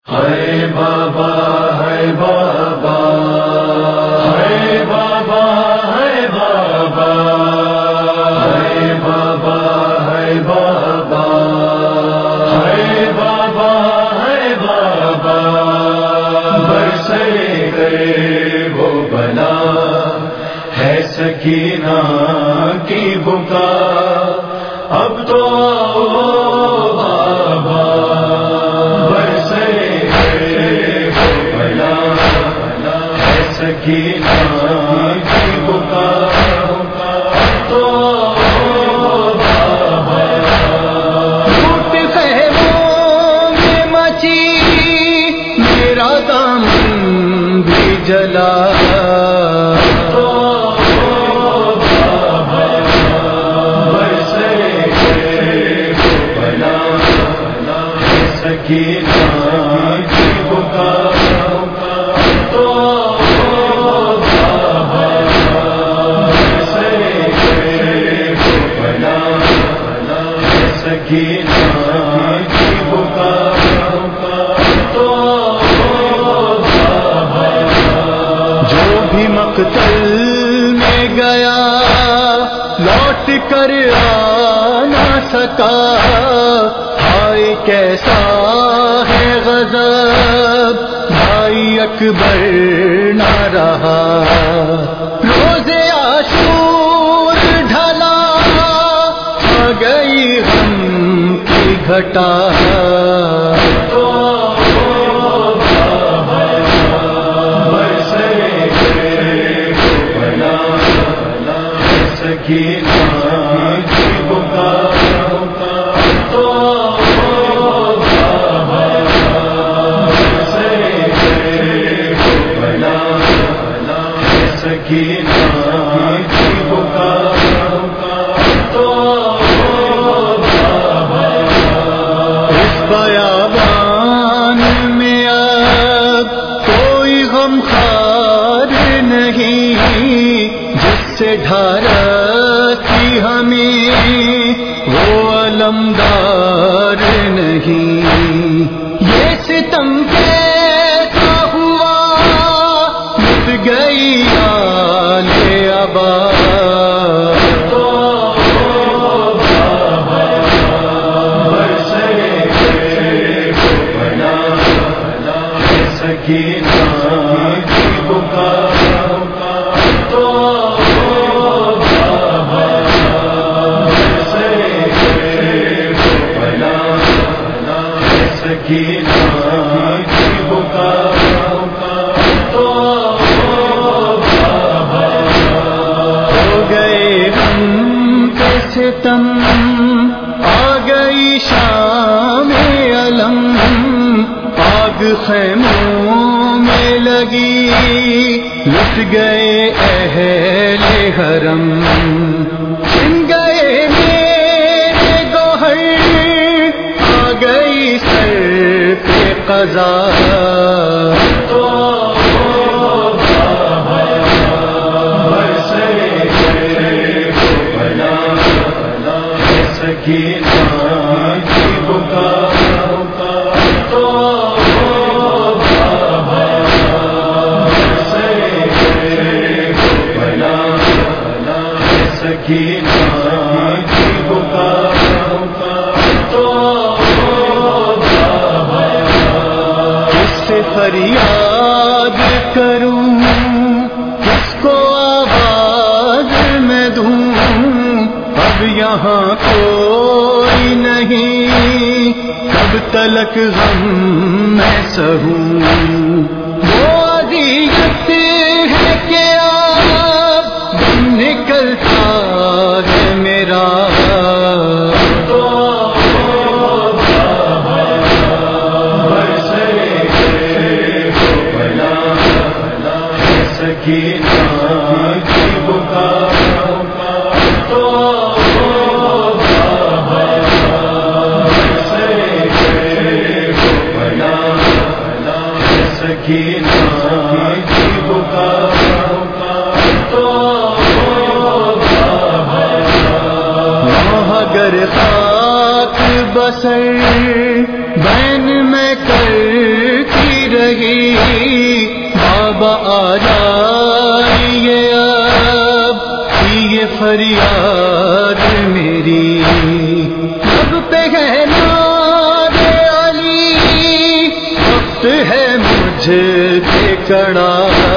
ہے بابا ہے بابا ہے بابا ہے بابا ہے بابا ہے بابا ہے بابا ہے بابا برسے گئے وہ بلا ہے سکینہ کی بکا اب تو بابا سکینہ کی بکا تو ٹوٹ خیموں میں مچی میرا دامن بھی جلا تو برسے گئے بلا سکینہ کی بکا جو بھی مقتل میں گیا لوٹ کر آ نہ سکا ہائے کیسا ہے غضب بھائی اکبر نہ رہا روزے عاشور ڈھلا آ گئی غم کی گھٹا سکینہ کی بکا تو برسے گئے بلا سکینہ کی بکا تو اس بیابان میں اب کوئی غمخوار نہیں جس سے ڈھارتی ہمیں وہ علمدار نہیں یہ ستم کیسا ہوا مٹ گئی آل ابا سکینہ کی بکا تو برسے گئے بلا سکینہ کی بکا تو ہو گئے ہم کے ستم آ گئی شام علم آگ خیموں میں لگی لٹ گئے اہل حرم چھن گئے میرے گوہر آ گئی سر پہ قضا تو برسے گئے بلا سکینہ کی بکا تو سکینہ کی بکا تو کس سے فریاد کروں کس کو آواز میں دوں اب یہاں کوئی نہیں کب تلک غم میں سہوں وہ اذیت ہے کہ آپ نکلتا ہے میرا تو برسے گئے بلا سکینہ کی بکا تو برسے گئے بلا سکینہ کی بکا تو اگر خاک بسر بین میں کر آ جائیے اب یہ فریاد میری اب پہ ہے ناد علی وقت ہے مجھ پہ کڑا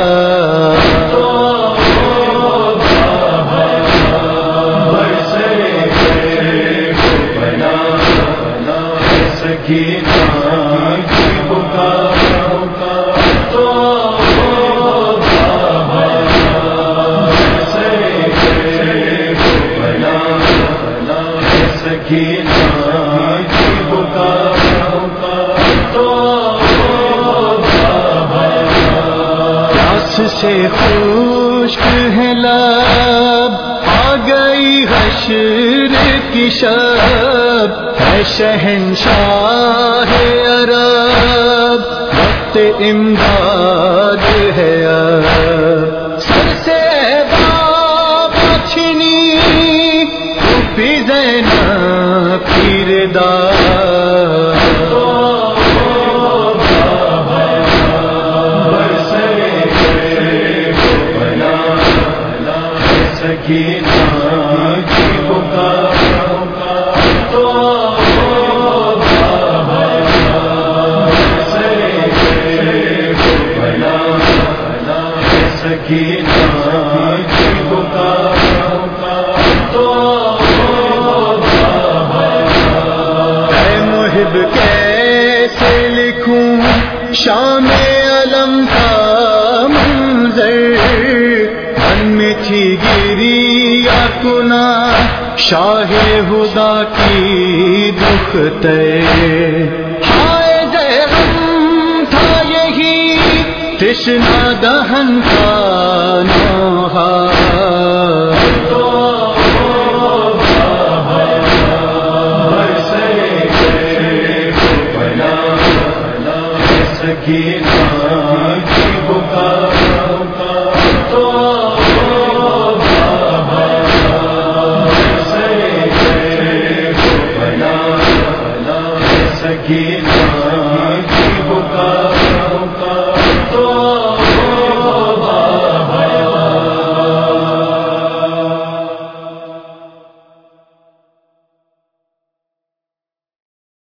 سے خشک ہے لب آ گئی حشر کی شب ہے شہنشاہ عرب وقت امداد ہے اب سر سے باب چھنی پھوپھی زینب کی ردا محب کیسے لکھوں شام علم کا منظر من میں تھی گری یا کنا شاہ ہدا کی دختر ہائے غم تھا یہی تشنا دہن کا نوحہ کی